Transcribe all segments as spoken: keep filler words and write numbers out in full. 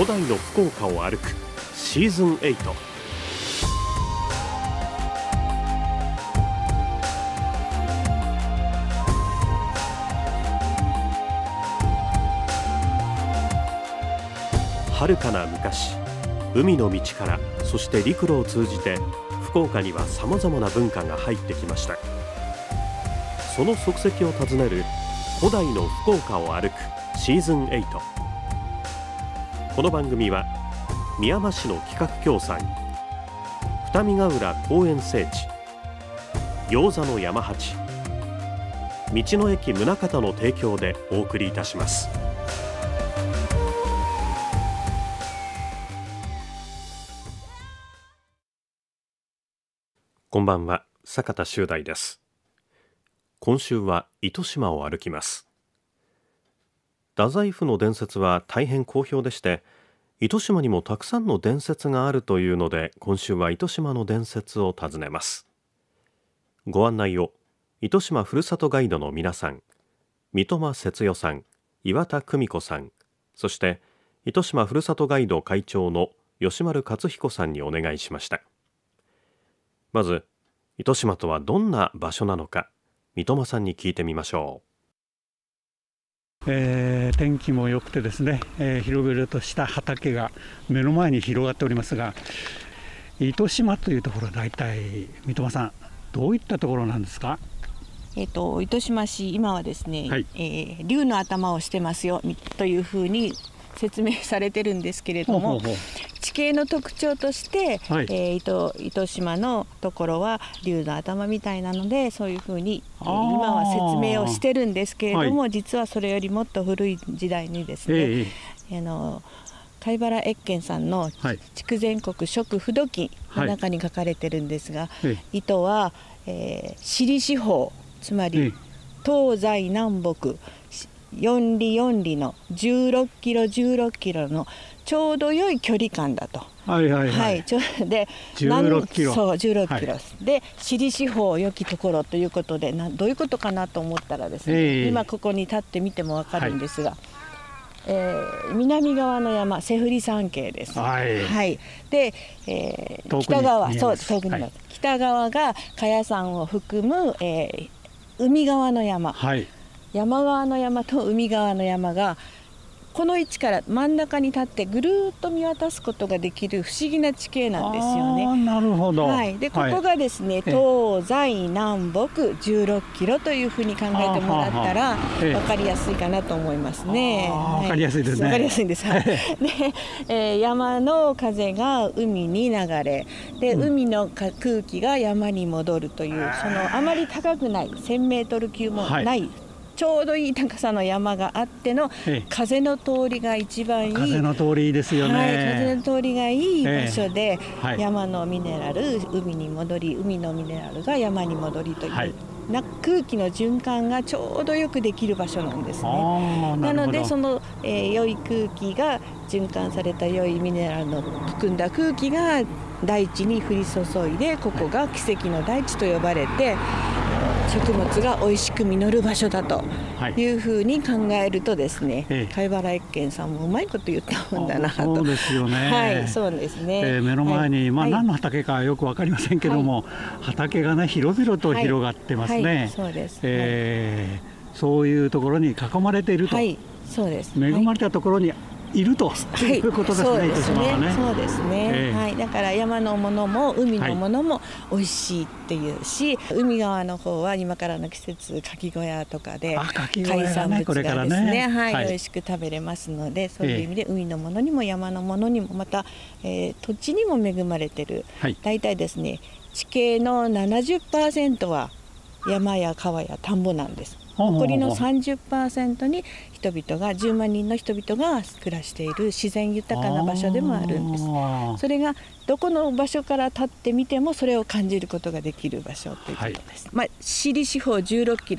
古代の福岡を歩くシーズンエイト。遥かな昔、海の道からそして陸路を通じて福岡にはさまざまな文化が入ってきました。その足跡をたずねる古代の福岡を歩くシーズンエイト。この番組はみやま市の企画協賛、二見ヶ浦公園聖地、餃子の山八、道の駅宗像の提供でお送りいたします。こんばんは、坂田修大です。今週は糸島を歩きます。太宰府の伝説は大変好評でして、糸島にもたくさんの伝説があるというので、今週は糸島の伝説を尋ねます。ご案内を糸島ふるさとガイドの皆さん、三笘節代さん、岩田久美子さん、そして糸島ふるさとガイド会長の吉丸勝彦さんにお願いしました。まず、糸島とはどんな場所なのか、三笘さんに聞いてみましょう。えー、天気も良くてですね、えー、広々とした畑が目の前に広がっておりますが、糸島というところは大体三笘さん、どういったところなんですか？ えーと、糸島市、今はですね、はい、えー、竜の頭をしてますよというふうに説明されてるんですけれども、ほうほうほう、地形の特徴として、はい、えー、糸、糸島のところは竜の頭みたいなので、そういうふうに、えー、今は説明をしてるんですけれども、はい、実はそれよりもっと古い時代にですね、えー、あの貝原越見さんの筑前国食不土記の中に書かれてるんですが、はい、糸は、えー、私利四方、つまり、えー、東西南北よん里よん里のじゅうろっキロじゅうろっキロのちょうど良い距離感だと。 はいはいはい。はい、 ちょでじゅうろっキロ。 そうじゅうろっキロ、はい、で私利四方良きところということで、などういうことかなと思ったらですね、えー、今ここに立ってみても分かるんですが、はい、えー、南側の山瀬振山系です。はい。はい、で、えー、北側、そう遠くに、はい、北側が茅山を含む、えー、海側の山。はい。山側の山と海側の山がこの位置から真ん中に立ってぐるーっと見渡すことができる不思議な地形なんですよね。 あ、なるほど。 はい、でここがですね、はい、東西南北じゅうろっキロというふうに考えてもらったら分かりやすいかなと思いますね。 はい、分かりやすいですね。 分かりやすいんです。はい、で、えー、山の風が海に流れで、うん、海の空気が山に戻るという、そのあまり高くないせんメートル級もない、はい、ちょうどいい高さの山があっての風の通りが一番いい、 風の通りいいですよね。 はい、風の通りがいい場所で、はい、山のミネラル海に戻り、海のミネラルが山に戻りという、はい、な空気の循環がちょうどよくできる場所なんですね。なのでその、えー、良い空気が循環された良いミネラルの含んだ空気が大地に降り注いで、ここが奇跡の大地と呼ばれて、食物が美味しく実る場所だというふうに考えるとですね、はい、貝原越見さんもうまいこと言ったもんだなと。 そうですよね。 はい、そうですね。 えー、目の前に、はい、まあ、何の畑かよく分かりませんけども、はい、畑がね広々と広がってますね。はいはい、そうです。えー、そういうところに囲まれていると。はい、そうです。恵まれたところにいると、はい、いうことですね。 そうですね。そうですね。えー、はい。だから山のものも海のものも美味しいっていうし、はい、海側の方は今からの季節かき小屋とかで海産物がですね、はい、はい、美味しく食べれますので、そういう意味で海のものにも山のものにもまた、えー、土地にも恵まれてる。はい、大体ですね、地形の ななじゅっパーセント は山や川や田んぼなんです。残りの さんじゅっパーセント に人々がじゅうまんにんの人々が暮らしている自然豊かな場所でもあるんです。それがどこの場所から立ってみてもそれを感じることができる場所ということです。はい、まあ、私利四方じゅうろっキロ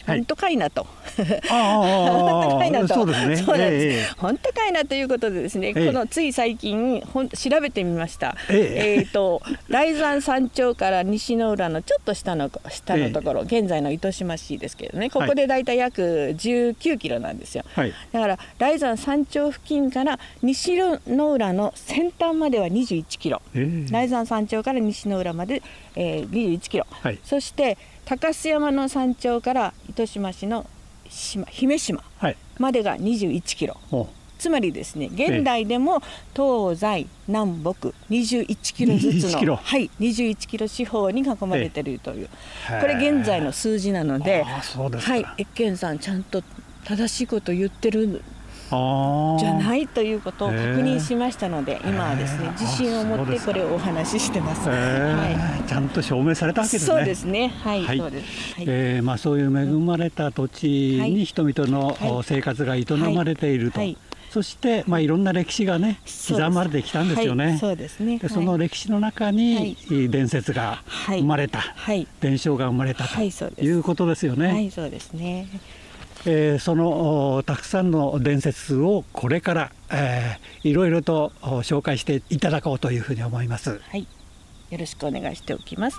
本当かいなと、 本当かいなと、そうですね、 そうなんです、本当かいなということでですね、このつい最近ほん調べてみました。えっと雷山山頂から西の浦のちょっと下の下のところ、現在の糸島市ですけどね、ここでだいたい約じゅうきゅうキロなんですよ。だから雷山山頂付近から西の浦の先端まではにじゅういちキロ、雷山山頂から西の浦まで、えー、にじゅういちキロ、はい、そして高須山の山頂から糸島市の島姫島までがにじゅういちキロ、はい、つまりですね、現代でも東西南北にじゅういちキロずつの、はい、にじゅういちキロ四方に囲まれているという、これ現在の数字なので、はい、越見さんちゃんと正しいことを言ってるじゃないということを確認しましたので、今はですね、自信を持ってこれをお話ししてます。 はい、ちゃんと証明されたわけですね。 そうですね。はい、はい、そうです。はい、 えー、まあそういう恵まれた土地に人々の生活が営まれていると。はいはい、そしてまあいろんな歴史がね刻まれてきたんですよね。 そうですね。 でその歴史の中に伝説が生まれた、はい、伝承が生まれたということですよね。 はい、そうですね。 えー、そのたくさんの伝説をこれから、えー、いろいろと紹介していただこうというふうに思います。 はい、よろしくお願いしておきます。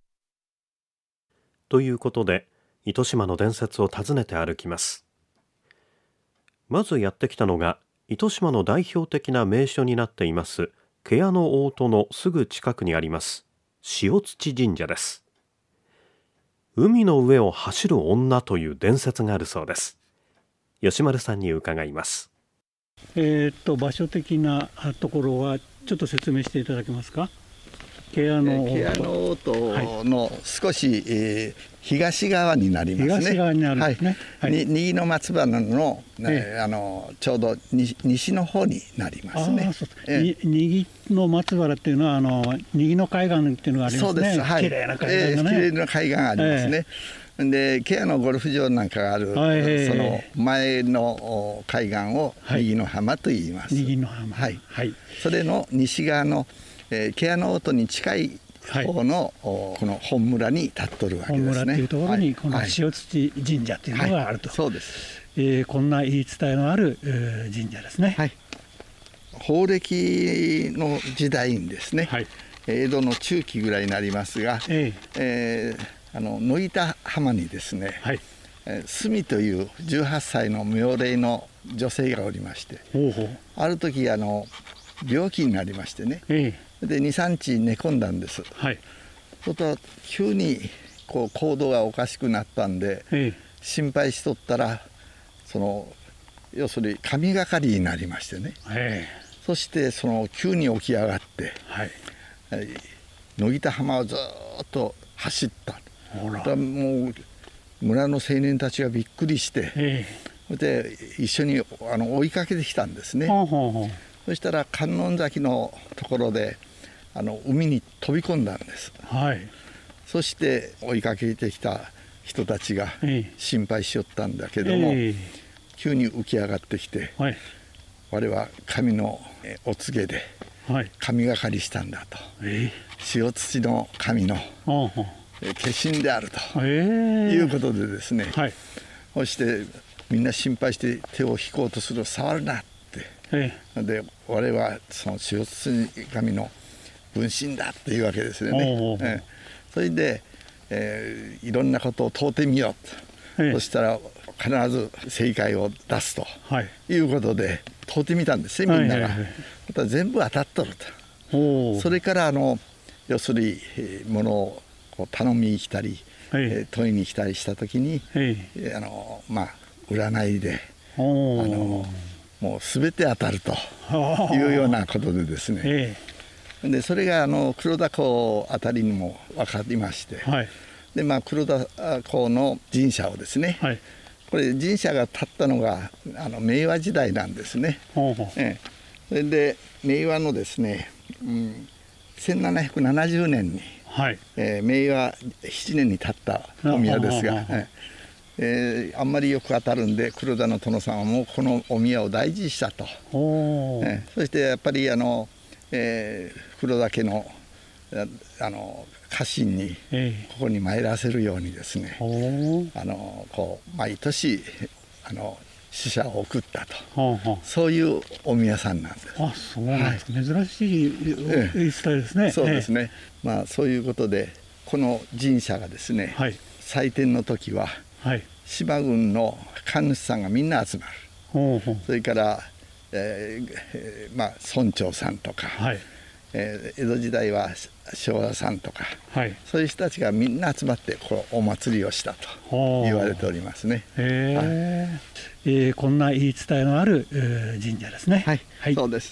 ということで糸島の伝説を訪ねて歩きます。まずやってきたのが糸島の代表的な名所になっています芥屋の大戸のすぐ近くにあります塩土神社です。海の上を走る女という伝説があるそうです。吉丸さんに伺います。 えー、っと場所的なところはちょっと説明していただけますか。芥屋の大戸の少し、はい、えー、東側になりますね。 東側になるんですね。 はいはい、に右の松原の、えー、あのちょうど西、西の方になりますね。 えー、右の松原っていうのはあの右の海岸っていうのがありますね。そうです。 はい、 綺麗な海岸がね。 綺麗な海岸がありますね。えー、で芥屋のゴルフ場なんかがある、はい、その前の海岸を右の浜と言います。 はい、右の浜。 はい。はい、それの西側のえー、芥屋の大戸に近い方の、はい、この本村に立っとるわけですね。 本村っていうところにこの塩土神社というのがあると、 はいはい、そうです、 えー、こんな言い伝えのある、えー、神社ですね。 はい、宝暦の時代にですね、はい、江戸の中期ぐらいになりますが、えーえー、あの野板浜にですね、はい、えー、すみというじゅうはっさいの妙齢の女性がおりまして、ほうほう、ある時あの病気になりましてね、えー、でにさんにち寝込んだんです。はい、そしたら急にこう行動がおかしくなったんで、えー、心配しとったらその要するに神がかりになりましてね、えー、そしてその急に起き上がって、はい、野板浜をずっと走った。ほら、だもう村の青年たちがびっくりして、えー、で一緒にあの追いかけてきたんですね。ほうほうほう、そしたら観音崎のところであの海に飛び込んだんです。はい、そして追いかけてきた人たちが心配しよったんだけども、えー、急に浮き上がってきて、はい、我は神のお告げで神がかりしたんだと、えー、塩土の神の化身であるということでですね、はい、そしてみんな心配して手を引こうとする、触るなって、ええ、で我はその塩土神の分身だっていうわけですよね。おうおう、ええ、それで、えー、いろんなことを問うてみようと、ええ、そしたら必ず正解を出すと、はい、いうことで問うてみたんですね、みんなが。はいはいはい、また全部当たっとると。それからあの要するにものをこう頼みに来たり、はい、えー、問いに来たりした時に、はい、あのまあ占いであのもう全て当たるというようなことでですね、ええ、でそれがあの黒田港あたりにも分かりまして、はい、でまあ、黒田港の神社をですね、はい、これ神社が建ったのがあの明和時代なんですね。ほうほう、ええ、それで明和のですね、うん、せんななひゃくななじゅうねんに、はい、えー、明和ななねんに建ったお宮ですが、えー、あんまりよく当たるんで黒田の殿様もこのお宮を大事にしたと、えー、そしてやっぱりあの、えー、黒田家のあの家臣にここに参らせるようにですね、ええ、あのこう毎年あの使者を送ったと、はあはあ、そういうお宮さんなんです。 あ、そうなんですか、はい、珍しい言い伝えですね。 そうですね、ええ、まあそういうことでこの神社がですね、はい、祭典の時は、はい、島郡の神主さんがみんな集まる、ほうほう、それから、えーえーまあ、村長さんとか、はい、えー、江戸時代は昭和さんとか、はい、そういう人たちがみんな集まってこうお祭りをしたと言われておりますね。 へー、はい、えー、こんな言い伝えのある、えー、神社ですね。 はい、はい、そうです。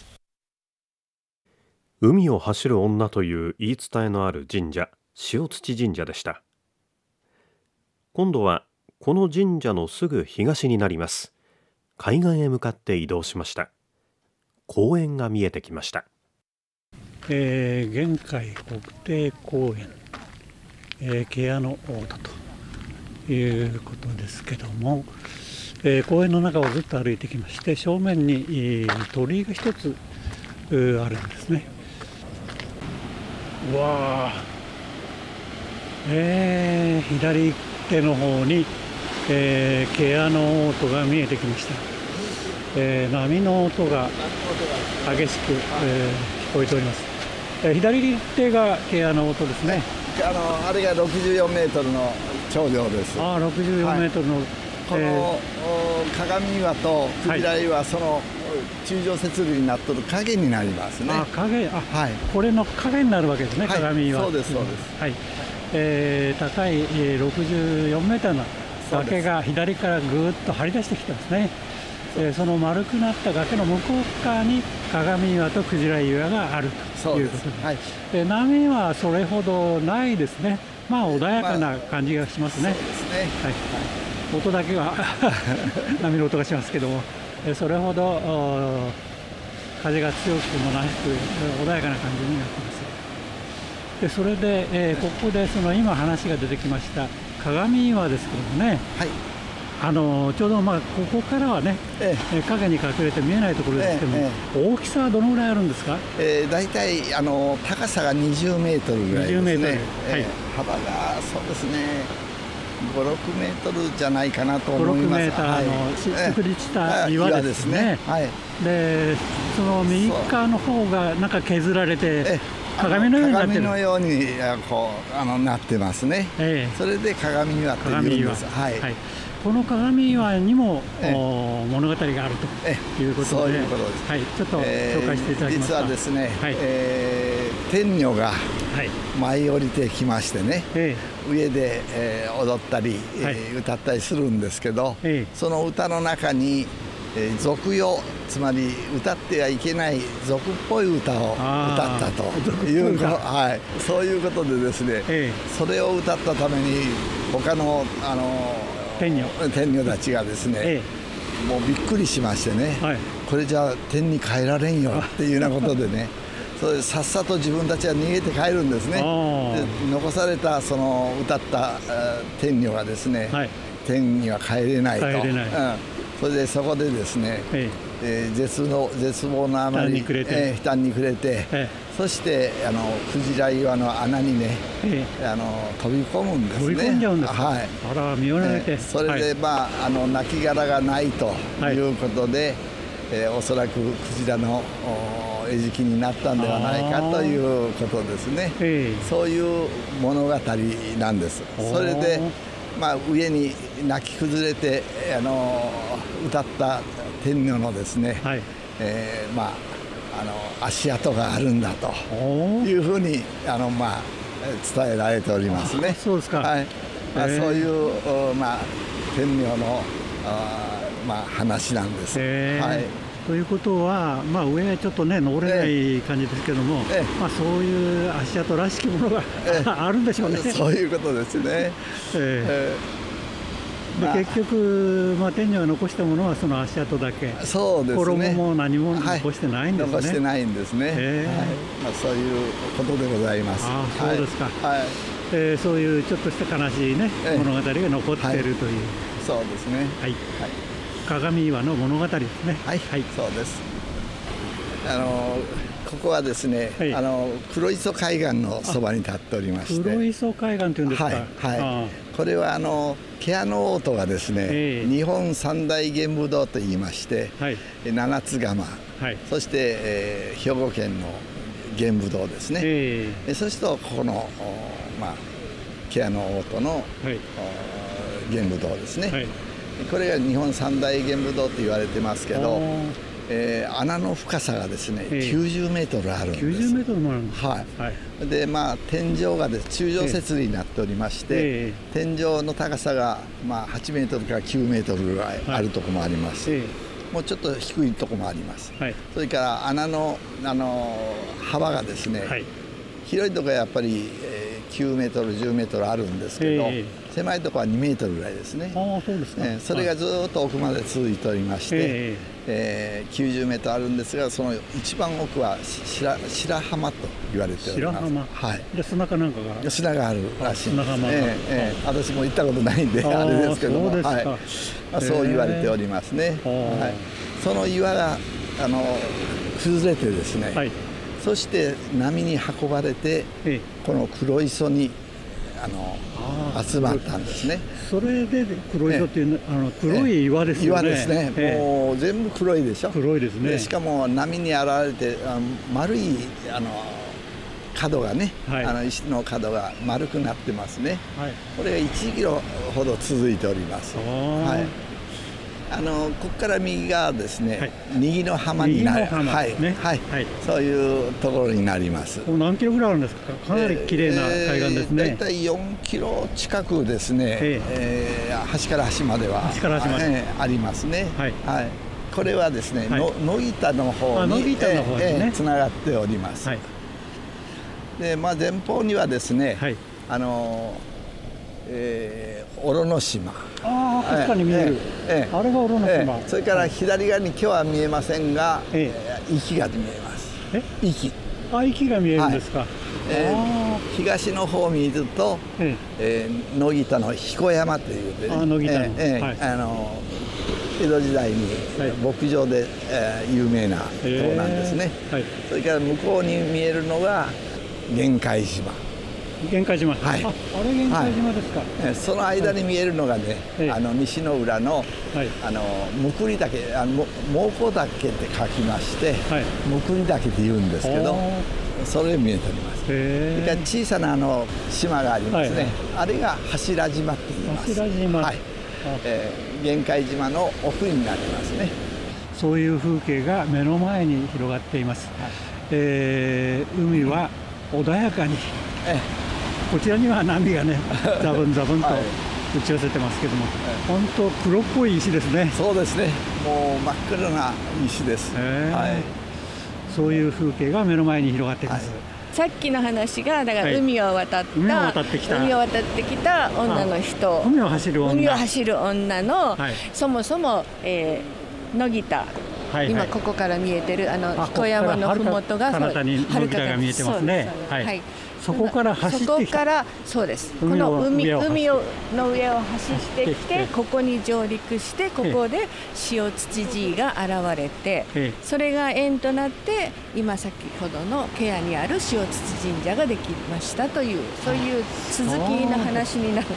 海を走る女という言い伝えのある神社、塩土神社でした。今度はこの神社のすぐ東になります海岸へ向かって移動しました。公園が見えてきました。 えー、玄海国定公園、えー、芥屋の大田ということですけども、えー、公園の中をずっと歩いてきまして、正面に、えー、鳥居が一つあるんですね。うわー、えー、左手の方に、えー、芥屋の音が見えてきました。えー、波の音が激しく、えー、聞こえております。えー、左手が芥屋の音ですね。 あのあれがろくじゅうよんメートルの頂上です。 ああ、ろくじゅうよんメートルの、はい、 この、えー、鏡岩とクジラ岩はその柱状節理になっとる影になりますね。 あ、影、あ、はい、これの影になるわけですね、はい、鏡岩。 そうですそうです。 はい、えー、高い、えー、ろくじゅうよんメートルの崖が左からぐーっと張り出してきてますね。そ, えー、その丸くなった崖の向こう側に鏡岩とクジラ岩があるということで、はい、で波はそれほどないですね。まあ穏やかな感じがしますね。まあ、そうですね、はい、音だけは波の音がしますけども、それほど風が強くもなく穏やかな感じになっています。でそれで、えー、ここでその今話が出てきました鏡岩ですけどもね、はい、あのちょうどまあここからはね、ええ、影に隠れて見えないところですけども、ええ、大きさはどのぐらいあるんですか？ えー、だいたいあの高さがにじゅうメートルぐらいですね。にじゅうメートル、はい、えー、幅がそうですねご、ろくメートルじゃないかなと思います。ご、ろくメーターの作りした岩ですね。はい、でその右側の方がなんか削られて、ええ、鏡のようになってる。鏡のようにこうあのなってますね。ええ、それで鏡岩っていうんです。はい。はい、 この鏡岩にも、ええ、物語があるということで、 そういうことです。 はい、ちょっと紹介していただきますか。 実はですね、はい、えー、天女が舞い降りてきましてね、はい、上で、えー、踊ったり、はい、歌ったりするんですけど、はい、その歌の中にえー、俗世、つまり歌ってはいけない俗っぽい歌を歌ったというか、はい、そういうことでですね、ええ、それを歌ったために他の、あの天女天女たちがですね、ええ、もうびっくりしましてね、はい、これじゃあ天に帰られんよっていうようなことでねそれでさっさと自分たちは逃げて帰るんですね。で残されたその歌った天女がですね、はい、天には帰れないと。帰れない、うん、それでそこでですね、えええー、絶の絶望のあまり悲嘆に暮れて、ええ、そしてあのクジラ岩の穴にね、ええ、あの飛び込むんですね。 飛び込んじゃうんですか。はい、あら身を投げて、えー、 それで、はい、まああの亡骸がないということで、はい、えー、おそらくクジラの餌食になったんではないかということですね。ええ、そういう物語なんです。それでまあ、上に泣き崩れてあの歌った天女のですね、はい、えー、まあ、あの足跡があるんだというふうにあの、まあ、伝えられておりますね。 そうですか。はい、 まあ、そういう、まあ、天女のあ、まあ、話なんです。はい、 ということは、まあ、上はちょっとね登れない感じですけども、ええ、まあ、そういう足跡らしきものが、え、あるんでしょうね。 そういうことですね。えええで結局、まあ、天女が残したものはその足跡だけ。 そうですね。 衣も何も残してないんですね。 はい、残してないんですね。えー、はい、まあ、そういうことでございます。 あ、そうですか。はい、えー、そういうちょっとした悲しいね、えー、物語が残っているという、はい、 そうですね。 はい、はい、鏡岩の物語ですね。 はい、はい、そうです。あのここはですね、はい、あの黒磯海岸のそばに立っておりまして、 黒磯海岸というんですか。 はい、はい、これはあの芥屋の大戸がですね、えー、日本三大玄武洞といいまして、はい、七つ釜、はい、そして、えー、兵庫県の玄武洞ですね、えー、そしてここの、まあ、芥屋の大戸の、はい、玄武洞ですね、はい、これが日本三大玄武洞と言われてますけど、えー、穴の深さがですね、えー、きゅうじゅうメートルあるんです。 きゅうじゅうメートルもあるんですか。 はい、はい、でまあ天井がです柱状節理になっておりまして、えー、天井の高さがまあはちメートルからきゅうメートルぐらいあるところもあります、はい、えー、もうちょっと低いところもあります、はい、それから穴の、あの幅がですね、はい、広いところはやっぱり、えー、きゅうメートルじゅうメートルあるんですけど、えー、狭いところはにメートルぐらいですね。 ああ、そうですか。 えー、それがずっと奥まで続いておりまして、えーえー、きゅうじゅうメートルあるんですが、その一番奥は白白浜と言われております。 白浜、はい、で砂かなんかが砂があるらしいんです。 砂浜が、 えーえー、私も行ったことないんであれですけども、そうですか、はい、まあ、そう言われておりますね、はい、その岩があの崩れてですね、はい、そして波に運ばれて、えー、この黒磯にあの集まったんですね。 それで黒磯っていう、あの黒い岩ですよね。 岩ですね。もう全部黒いでしょ。 黒いですね。 しかも波に洗われてあの丸いあの角がね、はい、あの石の角が丸くなってますね。はい、これがいちキロほど続いております。はい。あのここから右側ですね、はい、右の浜になる、はい、ね、はい、はい、そういうところになります。 何キロぐらいあるんですか。かなり綺麗な海岸ですね。 だいたいよんキロ近くですね。えーえー、端から端までは端から端まで、 えー、ありますね。はい、はい、これはですね、はい、の野板の方につな、ね、えー、がっております。はい、で、まあ前方にはですね、はい、あのえー、小呂の島。 ああ、確かに見える、ええ、あれが小呂の島、ええ、それから左側に今日は見えませんが、ええ、壱岐が見えます。 え、 壱岐、 あ、壱岐が見えるんですか。はい、 えー、東の方を見ると、えええー、野北の彦山というで、ね、 あ、野北の、ええーはい、あの江戸時代に牧場で、えー、有名なところなんですね、えーはい、それから向こうに見えるのが玄海島。 玄海島、 はい、 あ、あれ玄海島ですか。 はい、その間に見えるのがね、はい、あの西の浦の、はい、あのむくり岳、あの猛虎岳って書きまして、はい、むくり岳って言うんですけど、それ見えております。それから小さなあの島がありますね、はい、あれが柱島って言います。 柱島、はい、 えー、玄海島の奥になりますね。 そういう風景が目の前に広がっています。はい、えー、海は穏やかに、ええ、こちらには波がね、ザブンザブンと打ち寄せてますけども、はい、本当黒っぽい石ですね。 そうですね。もう真っ黒な石です。はい、 そういう風景が目の前に広がっています。はい、 さっきの話がだから海を渡った、はい、海を渡ってきた海を渡ってきた女の人、 海を走る女、 海を走る女の、はい、そもそも、えー、野北、はいはい、今ここから見えてるあの彦山のふもとがはるかに野北が見えてますね。はい。そこから走ってきた。 そこからそうです。この海海をの上を走ってきて、ここに上陸して、ここで塩土寺が現れて、それが縁となって今先ほどの芥屋にある塩土神社ができましたという、そういう続きの話になるんです。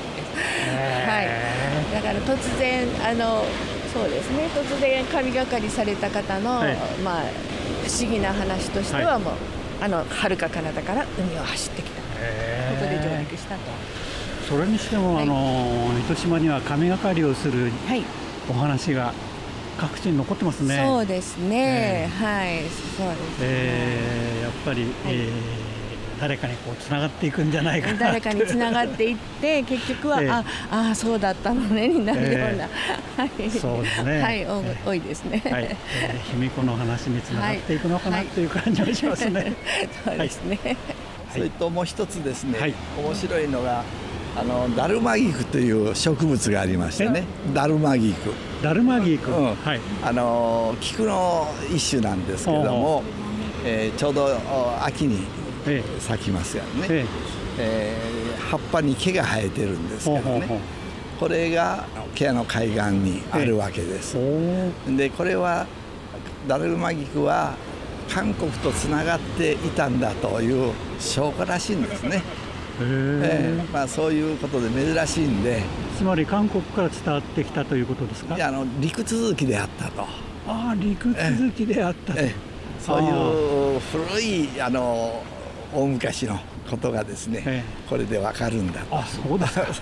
はい。だから突然あのそうですね。突然神がかりされた方の、はい、まあ不思議な話としてはもう。はい、あの遥か彼方から海を走ってきた、ここで上陸したと。 それにしても、はい、あの糸島には神がかりをするお話が各地に残ってますね。 そうですね、えー、はい、そうですね、 えー、やっぱり、はい、えー、誰かにこうつながっていくんじゃないかな、 誰かにつながっていって結局は、えー、ああそうだったのねになるような、えー、はい、 そうですね、 はい、多いですね、 はい、えー、卑弥呼の話につながっていくのかな、はい、という感じがしますね。 そうですね、はい、 それともう一つですね、はい、面白いのがあのダルマギクという植物がありましてね、ダルマギクダルマギク、うん、 はい、あの菊の一種なんですけども、えー、ちょうど秋に咲きますよね、えええー、葉っぱに毛が生えてるんですけどね、ほうほうほう、これが芥屋の海岸にあるわけです、ええ、でこれはダルマギクは韓国とつながっていたんだという証拠らしいんですね。へえーまあ、そういうことで珍しいんで。 つまり韓国から伝わってきたということですか。 いや、あの陸続きであったと。 ああ、陸続きであったと。 えーえー、そういう古いあの大昔のことがですね、えー、これでわかるんだと。 あ、そうですか。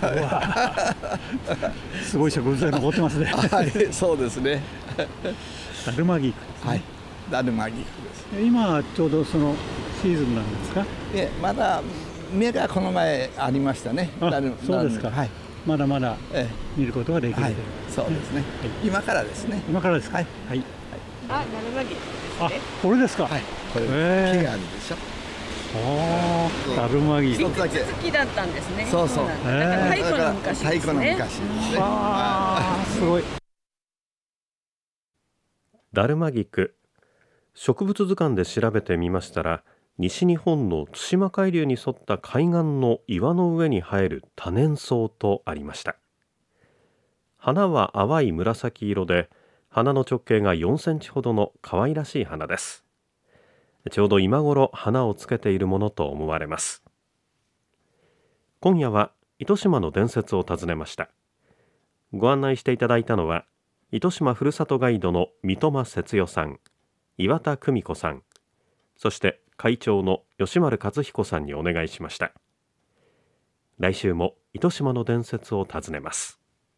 すごい植物が残ってますね。 はい、そうですね。 ダルマギクですね。はい、 ダルマギクです。 今ちょうどそのシーズンなんですか。 え、まだ芽がこの前ありましたね。 ダルそうですか。はい。まだまだ見ることができる、はい、 そうですね、はい、今からですね。 今からですか。はい、はい、 あ、ダルマギクですね。 あ、これですか。 はい、これ木があるでしょ。 ああ、ダルマギク陸続きだったんですね。 そうそう、 だから太古の昔ですね。 太古の昔ですね。 ああ、すごい。 ダルマギク、植物図鑑で調べてみましたら、西日本の対馬海流に沿った海岸の岩の上に生える多年草とありました。花は淡い紫色で、花の直径がよんセンチほどの可愛らしい花です。ちょうど今頃花をつけているものと思われます。今夜は糸島の伝説を訪ねました。ご案内していただいたのは、糸島ふるさとガイドの三笘節代さん、岩田久美子さん、そして会長の吉丸和彦さんにお願いしました。来週も糸島の伝説を訪ねます。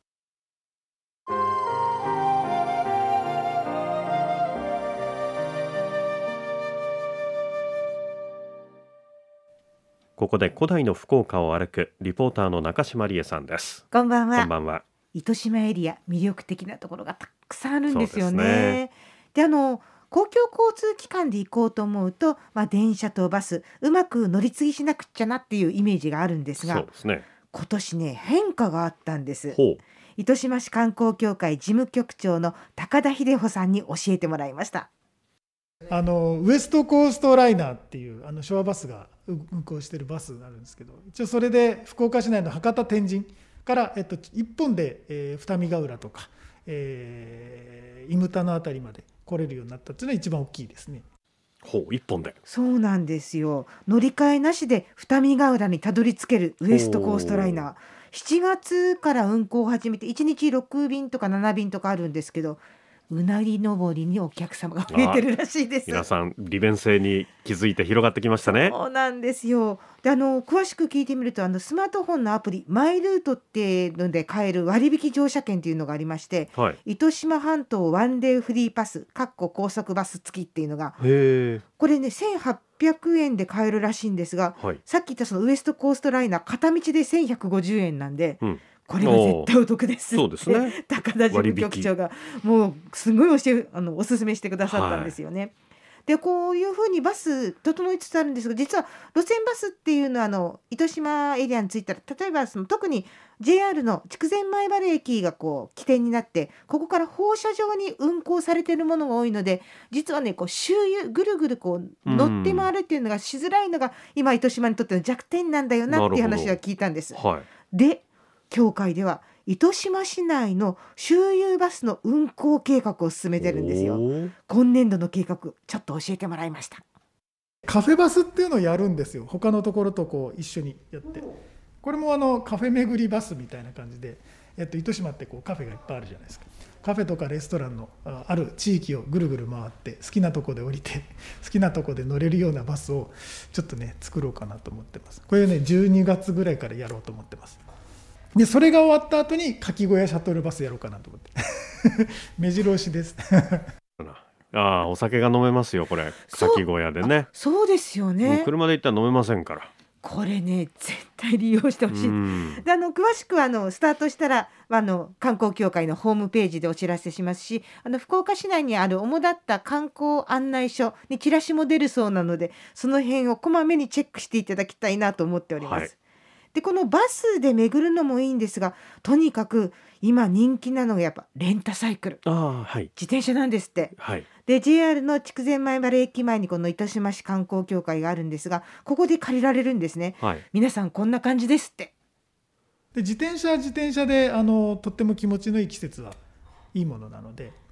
ここで古代の福岡を歩くリポーターの中島理恵さんです。 こんばんは。 こんばんは。 糸島エリア、魅力的なところがたくさんあるんですよね。で、あの公共交通機関で行こうと思うと、まあ、電車とバスうまく乗り継ぎしなくっちゃなっていうイメージがあるんですが、 そうですね、 今年ね変化があったんです。 ほう。 糸島市観光協会事務局長の高田秀穂さんに教えてもらいました。 あのウエストコーストライナーっていうあの昭和バスが運行しているバスがあるんですけど、一応それで福岡市内の博多天神から、えっと、いっぽんで、えー、二見ヶ浦とか、えー、伊牟田のあたりまで来れるようになったっていうのは一番大きいですね。 ほう、一本で。 そうなんですよ。乗り換えなしで二見ヶ浦にたどり着けるウエストコーストライナー、しちがつから運行を始めていちにちろくびんとかななびんとかあるんですけど、うなぎ登りにお客様が増えてるらしいです。 皆さん利便性に気づいて広がってきましたね。 そうなんですよ。で、あの詳しく聞いてみると、あのスマートフォンのアプリマイルートっていうので買える割引乗車券っていうのがありまして、はい、糸島半島ワンデーフリーパスかっこ高速バス付きっていうのが、へこれねせんはっぴゃくえんで買えるらしいんですが、はい、さっき言ったそのウエストコーストライナー片道でせんひゃくごじゅうえんなんで、うん、これは絶対お得です。 そうですね。 高田事務局長がもうすごい教えあのおすすめしてくださったんですよね。はい、でこういうふうにバス整いつつあるんですが、実は路線バスっていうのはあの糸島エリアに着いたら、例えばその特に ジェイアール の筑前前原駅がこう起点になって、ここから放射状に運行されているものが多いので、実はねこう周遊ぐるぐるこう乗って回るっていうのがしづらいのが今糸島にとっての弱点なんだよなっていう話は聞いたんです。はい、で協会では糸島市内の周遊バスの運行計画を進めてるんですよ。今年度の計画ちょっと教えてもらいました。 カフェバスっていうのをやるんですよ。他のところとこう一緒にやって、これもあのカフェ巡りバスみたいな感じで、えっと、糸島ってこうカフェがいっぱいあるじゃないですか。カフェとかレストランのある地域をぐるぐる回って好きなとこで降りて好きなとこで乗れるようなバスをちょっとね作ろうかなと思ってます。これねじゅうにがつぐらいからやろうと思ってます。でそれが終わった後にかき小屋シャトルバスやろうかなと思って目白押しですああ、お酒が飲めますよこれ、かき小屋でね。 そうですよね。 車で行ったら飲めませんから、 これね絶対利用してほしい。であの詳しくはあのスタートしたらあの観光協会のホームページでお知らせしますし、あの福岡市内にある主だった観光案内所にチラシも出るそうなので、その辺をこまめにチェックしていただきたいなと思っております。はい、でこのバスで巡るのもいいんですが、とにかく今人気なのがやっぱレンタサイクル、あ、はい、自転車なんですって。はい、で ジェイアール の筑前前原駅前にこの糸島市観光協会があるんですが、ここで借りられるんですね。はい、皆さんこんな感じですって。 で自転車は自転車であのとっても気持ちのいい季節はいいものなので、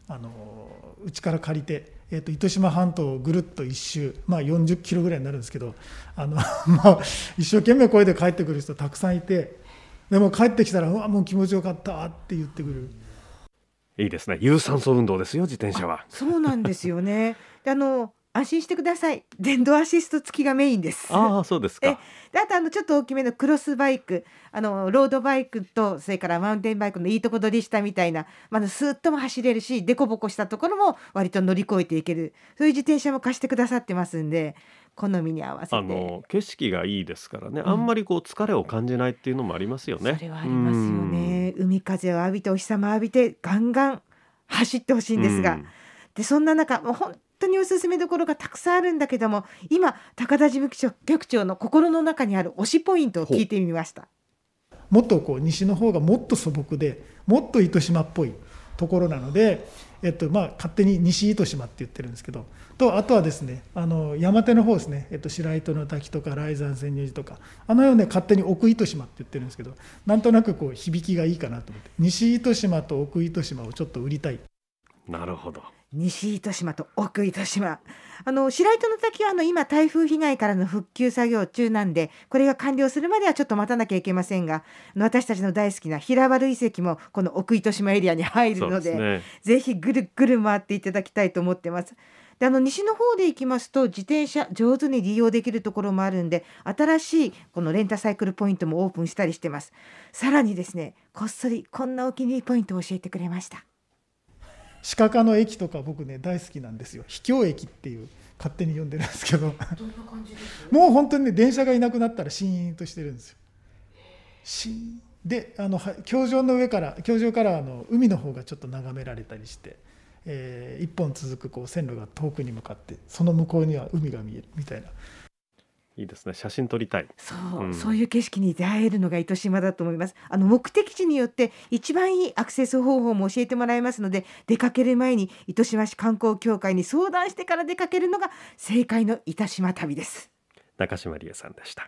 あのうちから借りて、えー、と糸島半島をぐるっと一周、まあ、よんじゅっキロぐらいになるんですけど、あの、まあ、一生懸命これで帰ってくる人たくさんいて、でも帰ってきたらうわもう気持ちよかったって言ってくる。 いいですね。有酸素運動ですよ、自転車は。 そうなんですよね。であの安心してください。電動アシスト付きがメインです。 ああ、そうですか。 えであとあのちょっと大きめのクロスバイク、あのロードバイクとそれからマウンテンバイクのいいとこ取りしたみたいな、まあ、スーッとも走れるし、デコボコしたところも割と乗り越えていける、そういう自転車も貸してくださってますんで、好みに合わせて。 あの景色がいいですからね、うん、あんまりこう疲れを感じないっていうのもありますよね。 それはありますよね。海風を浴びてお日様を浴びてガンガン走ってほしいんですが、でそんな中もう本当におすすめどころがたくさんあるんだけども、今高田事務局長、局長の心の中にある推しポイントを聞いてみました。 もっとこう西の方がもっと素朴でもっと糸島っぽいところなので、えっとまあ、勝手に西糸島って言ってるんですけど、とあとはですね、あの山手の方ですね、えっと、白糸の滝とか雷山潜入寺とか、あのように勝手に奥糸島って言ってるんですけど、なんとなくこう響きがいいかなと思って、西糸島と奥糸島をちょっと売りたい。 なるほど。 西糸島と奥糸島、あの白糸の滝はあの今台風被害からの復旧作業中なんで、これが完了するまではちょっと待たなきゃいけませんが、私たちの大好きな平原遺跡もこの奥糸島エリアに入るの で, で、ね、ぜひぐるぐる回っていただきたいと思ってます。であの西の方で行きますと自転車上手に利用できるところもあるんで、新しいこのレンタサイクルポイントもオープンしたりしてます。さらにですね、こっそりこんなお気に入りポイントを教えてくれました。 鹿鹿の駅とか僕ね大好きなんですよ。秘境駅っていう勝手に呼んでるんですけど、どんな感じですもう本当にね、電車がいなくなったらシーンとしてるんですよ。シーンであの橋上の上から橋上からあの海の方がちょっと眺められたりして、えー、一本続くこう線路が遠くに向かって、その向こうには海が見えるみたいな。 いいですね。写真撮りたい。 そう、うん、そういう景色に出会えるのが糸島だと思います。あの目的地によって一番いいアクセス方法も教えてもらいますので、出かける前に糸島市観光協会に相談してから出かけるのが正解の糸島旅です。 中島理恵さんでした。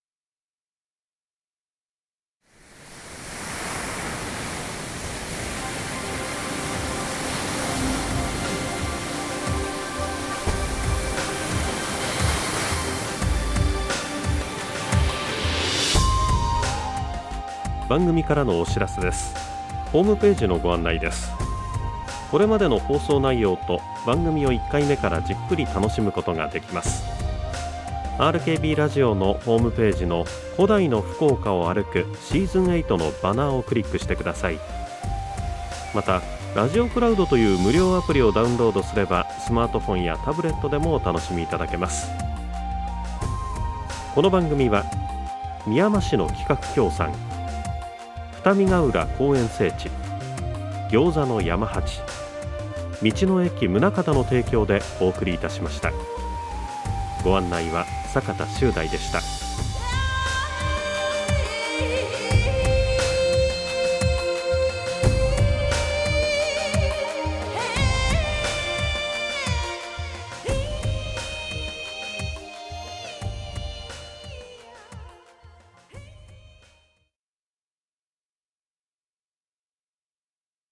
番組からのお知らせです。ホームページのご案内です。これまでの放送内容と番組をいっかいめからじっくり楽しむことができます。 アールケービー ラジオのホームページの古代の福岡を歩くシーズンエイトのバナーをクリックしてください。またラジオクラウドという無料アプリをダウンロードすれば、スマートフォンやタブレットでもお楽しみいただけます。この番組はみやま市の企画協賛、二見ヶ浦公園聖地、餃子の山八、道の駅宗像の提供でお送りいたしました。ご案内は坂田修大でした。